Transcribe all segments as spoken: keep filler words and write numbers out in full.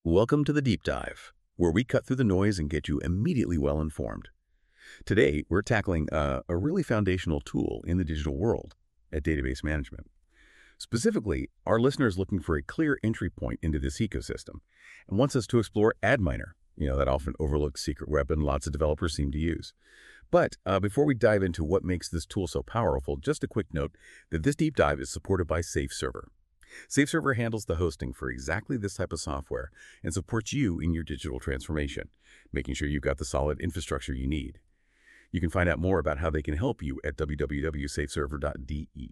Welcome to the Deep Dive, where we cut through the noise and get you immediately well informed. Today, we're tackling a, a really foundational tool in the digital world at database management. Specifically, our listener is looking for a clear entry point into this ecosystem and wants us to explore Adminer, you know, that often overlooked secret weapon lots of developers seem to use. But uh, before we dive into what makes this tool so powerful, just a quick note that this deep dive is supported by SafeServer. SafeServer handles the hosting for exactly this type of software and supports you in your digital transformation, making sure you've got the solid infrastructure you need. You can find out more about how they can help you at w w w dot safe server dot d e.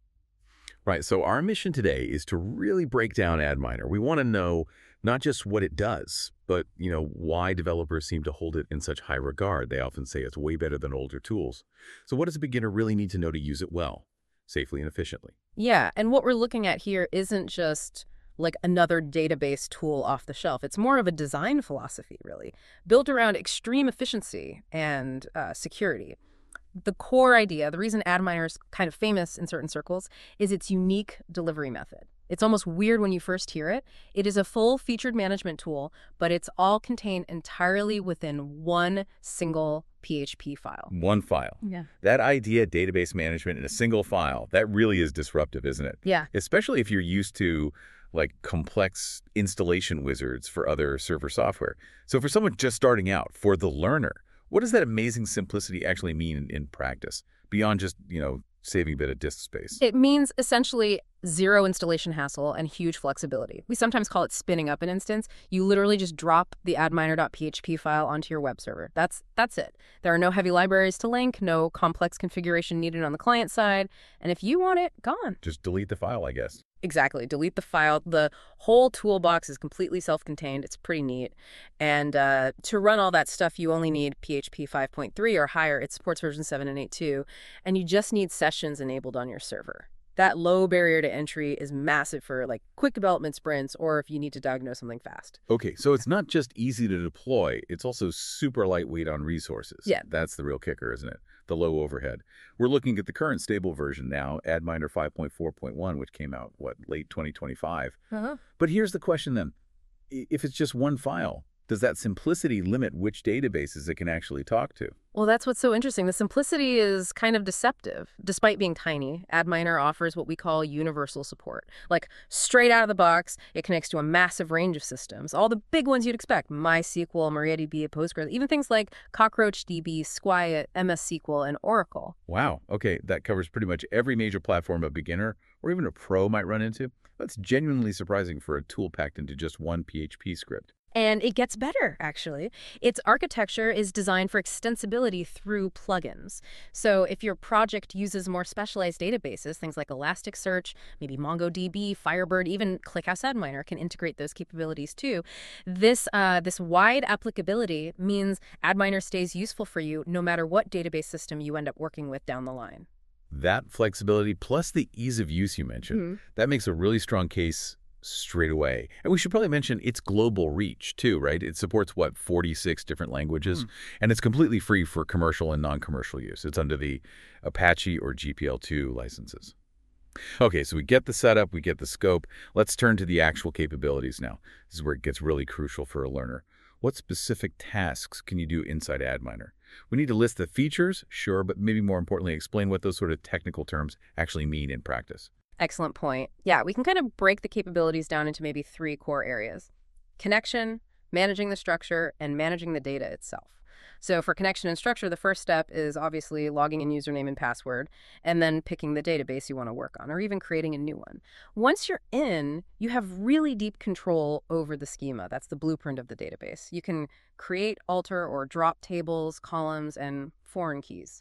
Right, so our mission today is to really break down Adminer. We want to know not just what it does, but you know why developers seem to hold it in such high regard. They often say it's way better than older tools. So what does a beginner really need to know to use it well, safely and efficiently? Yeah, and what we're looking at here isn't just like another database tool off the shelf. It's more of a design philosophy, really, built around extreme efficiency and uh, security. The core idea, the reason Adminer is kind of famous in certain circles, is its unique delivery method. It's almost weird when you first hear it. It is a full-featured management tool, but it's all contained entirely within one single P H P file. One file. Yeah. That idea, database management in a single file, that really is disruptive, isn't it? Yeah. Especially if you're used to like complex installation wizards for other server software. So for someone just starting out, for the learner, what does that amazing simplicity actually mean in, in practice, beyond just, you know, saving a bit of disk space? It means essentially zero installation hassle and huge flexibility. We sometimes call it spinning up an instance. You literally just drop the adminer dot P H P file onto your web server. That's that's it. There are no heavy libraries to link, no complex configuration needed on the client side. And if you want it, gone. Just delete the file, I guess. Exactly. Delete the file. The whole toolbox is completely self-contained. It's pretty neat. And uh, to run all that stuff, you only need P H P five point three or higher. It supports version seven and eight too. And you just need sessions enabled on your server. That low barrier to entry is massive for like quick development sprints or if you need to diagnose something fast. Okay, so it's not just easy to deploy, it's also super lightweight on resources. Yeah. That's the real kicker, isn't it? The low overhead. We're looking at the current stable version now, Adminer five point four point one, which came out, what, late twenty twenty-five. Uh-huh. But here's the question then. If it's just one file, does that simplicity limit which databases it can actually talk to? Well, that's what's so interesting. The simplicity is kind of deceptive. Despite being tiny, Adminer offers what we call universal support. Like, straight out of the box, it connects to a massive range of systems. All the big ones you'd expect, MySQL, MariaDB, Postgres, even things like CockroachDB, Squia, M S S Q L, and Oracle. Wow. Okay, that covers pretty much every major platform a beginner or even a pro might run into. That's genuinely surprising for a tool packed into just one P H P script. And it gets better, actually. Its architecture is designed for extensibility through plugins. So if your project uses more specialized databases, things like Elasticsearch, maybe MongoDB, Firebird, even ClickHouse Adminer can integrate those capabilities too. This, uh, this wide applicability means Adminer stays useful for you no matter what database system you end up working with down the line. That flexibility plus the ease of use you mentioned, Mm-hmm. that makes a really strong case straight away. And we should probably mention its global reach too, right? It supports, what, forty-six different languages? Mm. And it's completely free for commercial and non-commercial use. It's under the Apache or G P L two licenses. Okay, so we get the setup, we get the scope. Let's turn to the actual capabilities now. This is where it gets really crucial for a learner. What specific tasks can you do inside Adminer? We need to list the features, sure, but maybe more importantly, explain what those sort of technical terms actually mean in practice. Excellent point. Yeah, we can kind of break the capabilities down into maybe three core areas: connection, managing the structure, and managing the data itself. So for connection and structure, the first step is obviously logging in username and password, and then picking the database you want to work on, or even creating a new one. Once you're in, you have really deep control over the schema. That's the blueprint of the database. You can create, alter, or drop tables, columns, and foreign keys.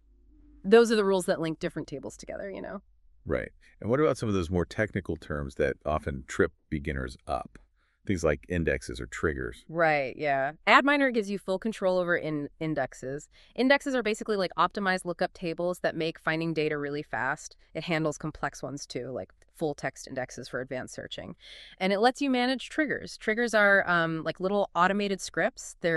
Those are the rules that link different tables together, you know? Right. And what about some of those more technical terms that often trip beginners up? Things like indexes or triggers. Right, yeah. Adminer gives you full control over in indexes. Indexes are basically like optimized lookup tables that make finding data really fast. It handles complex ones too, like full text indexes for advanced searching. And it lets you manage triggers. Triggers are um, like little automated scripts. They're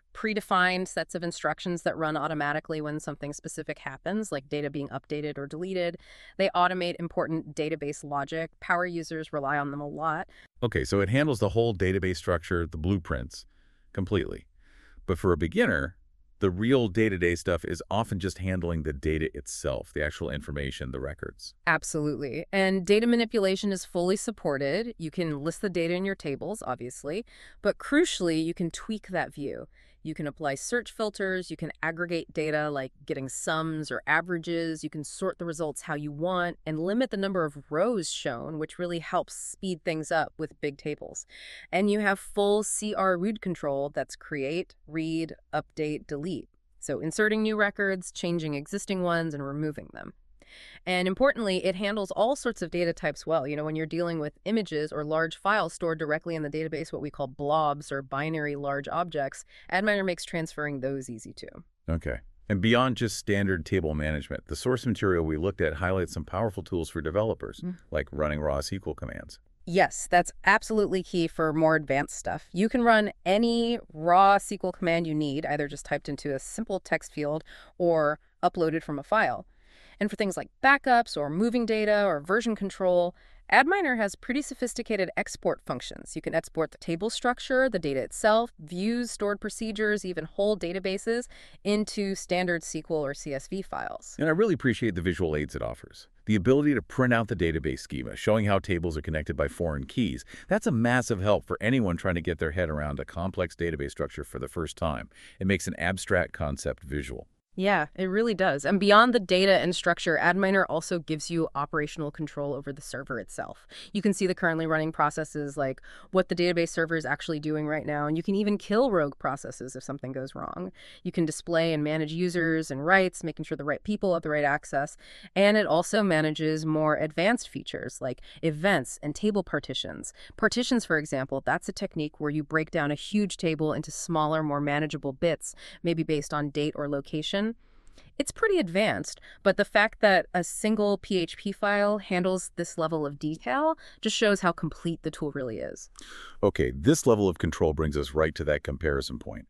predefined sets of instructions that run automatically when something specific happens, like data being updated or deleted. They automate important database logic. Power users rely on them a lot. Okay, so it handles the whole database structure, the blueprints, completely. But for a beginner, the real day-to-day stuff is often just handling the data itself, the actual information, the records. Absolutely. And data manipulation is fully supported. You can list the data in your tables, obviously, but crucially, you can tweak that view. You can apply search filters, you can aggregate data like getting sums or averages, you can sort the results how you want, and limit the number of rows shown, which really helps speed things up with big tables. And you have full C R read control, that's create, read, update, delete. So inserting new records, changing existing ones, and removing them. And importantly, it handles all sorts of data types well. You know, when you're dealing with images or large files stored directly in the database, what we call blobs or binary large objects, Adminer makes transferring those easy too. Okay. And beyond just standard table management, the source material we looked at highlights some powerful tools for developers, mm. like running raw S Q L commands. Yes, that's absolutely key for more advanced stuff. You can run any raw S Q L command you need, either just typed into a simple text field or uploaded from a file. And for things like backups or moving data or version control, Adminer has pretty sophisticated export functions. You can export the table structure, the data itself, views, stored procedures, even whole databases into standard S Q L or C S V files. And I really appreciate the visual aids it offers. The ability to print out the database schema, showing how tables are connected by foreign keys. That's a massive help for anyone trying to get their head around a complex database structure for the first time. It makes an abstract concept visual. Yeah, it really does. And beyond the data and structure, Adminer also gives you operational control over the server itself. You can see the currently running processes, like what the database server is actually doing right now, and you can even kill rogue processes if something goes wrong. You can display and manage users and rights, making sure the right people have the right access. And it also manages more advanced features like events and table partitions. Partitions, for example, that's a technique where you break down a huge table into smaller, more manageable bits, maybe based on date or location. It's pretty advanced, but the fact that a single P H P file handles this level of detail just shows how complete the tool really is. Okay, this level of control brings us right to that comparison point.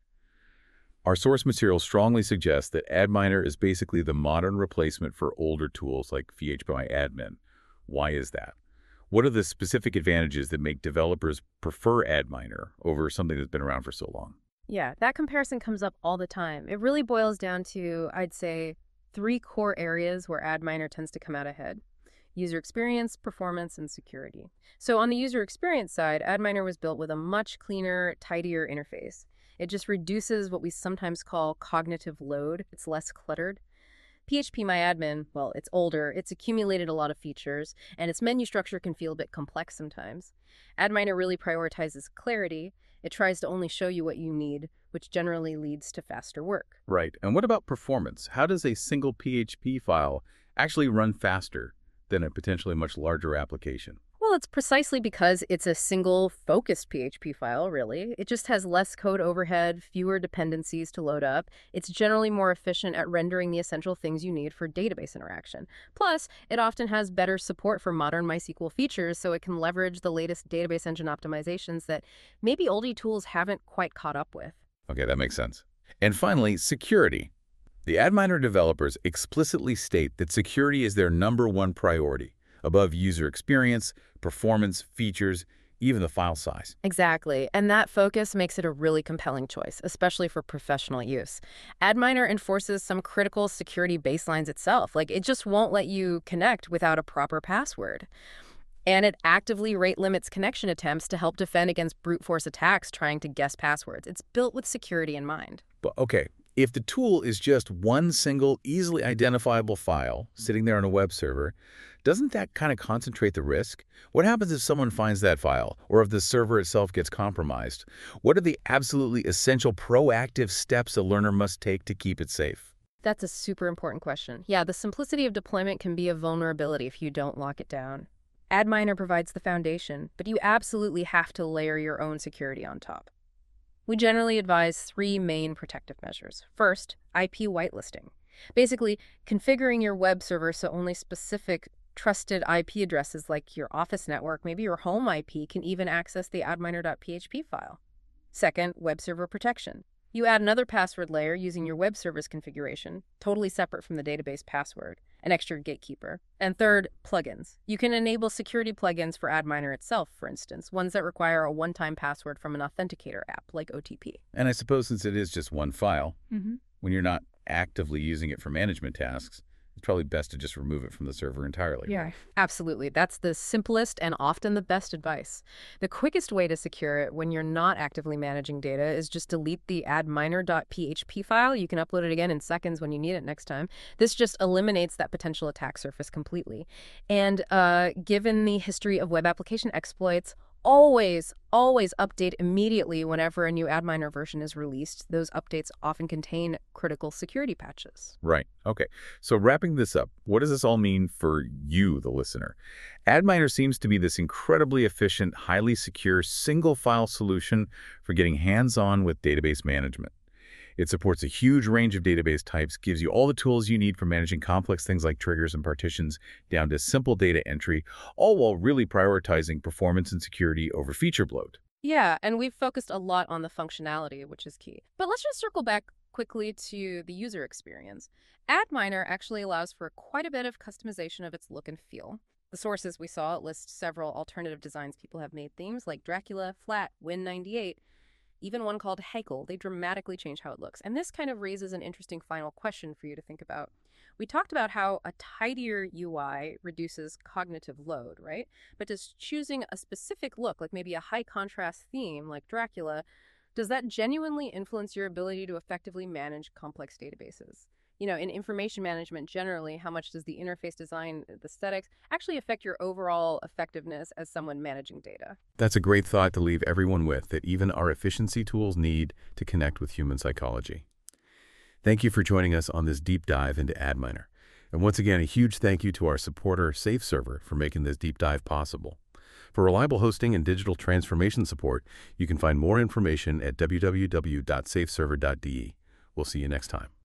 Our source material strongly suggests that Adminer is basically the modern replacement for older tools like PHPMyAdmin. Why is that? What are the specific advantages that make developers prefer Adminer over something that's been around for so long? Yeah, that comparison comes up all the time. It really boils down to, I'd say, three core areas where Adminer tends to come out ahead: user experience, performance, and security. So on the user experience side, Adminer was built with a much cleaner, tidier interface. It just reduces what we sometimes call cognitive load. It's less cluttered. PHPMyAdmin, well, it's older, it's accumulated a lot of features, and its menu structure can feel a bit complex sometimes. Adminer really prioritizes clarity. It tries to only show you what you need, which generally leads to faster work. Right. And what about performance? How does a single P H P file actually run faster than a potentially much larger application? Well, it's precisely because it's a single focused P H P file, really. It just has less code overhead, fewer dependencies to load up. It's generally more efficient at rendering the essential things you need for database interaction. Plus, it often has better support for modern MySQL features, so it can leverage the latest database engine optimizations that maybe oldie tools haven't quite caught up with. Okay, that makes sense. And finally, security. The Adminer developers explicitly state that security is their number one priority, above user experience, performance, features, even the file size. Exactly, and that focus makes it a really compelling choice, especially for professional use. Adminer enforces some critical security baselines itself, like it just won't let you connect without a proper password. And it actively rate limits connection attempts to help defend against brute force attacks trying to guess passwords. It's built with security in mind. But okay, if the tool is just one single, easily identifiable file sitting there on a web server, doesn't that kind of concentrate the risk? What happens if someone finds that file, or if the server itself gets compromised? What are the absolutely essential proactive steps a learner must take to keep it safe? That's a super important question. Yeah, the simplicity of deployment can be a vulnerability if you don't lock it down. Adminer provides the foundation, but you absolutely have to layer your own security on top. We generally advise three main protective measures. First, I P whitelisting. Basically, configuring your web server so only specific trusted I P addresses like your office network, maybe your home I P, can even access the adminer dot P H P file. Second, web server protection. You add another password layer using your web server's configuration, totally separate from the database password, an extra gatekeeper. And third, plugins. You can enable security plugins for Adminer itself, for instance, ones that require a one-time password from an authenticator app, like O T P. And I suppose since it is just one file, Mm-hmm. when you're not actively using it for management tasks, it's probably best to just remove it from the server entirely. Yeah, absolutely. That's the simplest and often the best advice. The quickest way to secure it when you're not actively managing data is just delete the adminer dot p h p file. You can upload it again in seconds when you need it next time. This just eliminates that potential attack surface completely. And uh, given the history of web application exploits, always, always update immediately whenever a new Adminer version is released. Those updates often contain critical security patches. Right. Okay. So wrapping this up, what does this all mean for you, the listener? Adminer seems to be this incredibly efficient, highly secure, single-file solution for getting hands-on with database management. It supports a huge range of database types, gives you all the tools you need for managing complex things like triggers and partitions down to simple data entry, all while really prioritizing performance and security over feature bloat. Yeah, and we've focused a lot on the functionality, which is key. But let's just circle back quickly to the user experience. Adminer actually allows for quite a bit of customization of its look and feel. The sources we saw list several alternative designs people have made. Themes like Dracula, Flat, Win ninety-eight, even one called Heikel. They dramatically change how it looks. And this kind of raises an interesting final question for you to think about. We talked about how a tidier U I reduces cognitive load, right? But does choosing a specific look, like maybe a high contrast theme like Dracula, does that genuinely influence your ability to effectively manage complex databases? You know, in information management generally, how much does the interface design, the aesthetics, actually affect your overall effectiveness as someone managing data? That's a great thought to leave everyone with, that even our efficiency tools need to connect with human psychology. Thank you for joining us on this deep dive into Adminer. And once again, a huge thank you to our supporter, SafeServer, for making this deep dive possible. For reliable hosting and digital transformation support, you can find more information at w w w dot safe server dot d e. We'll see you next time.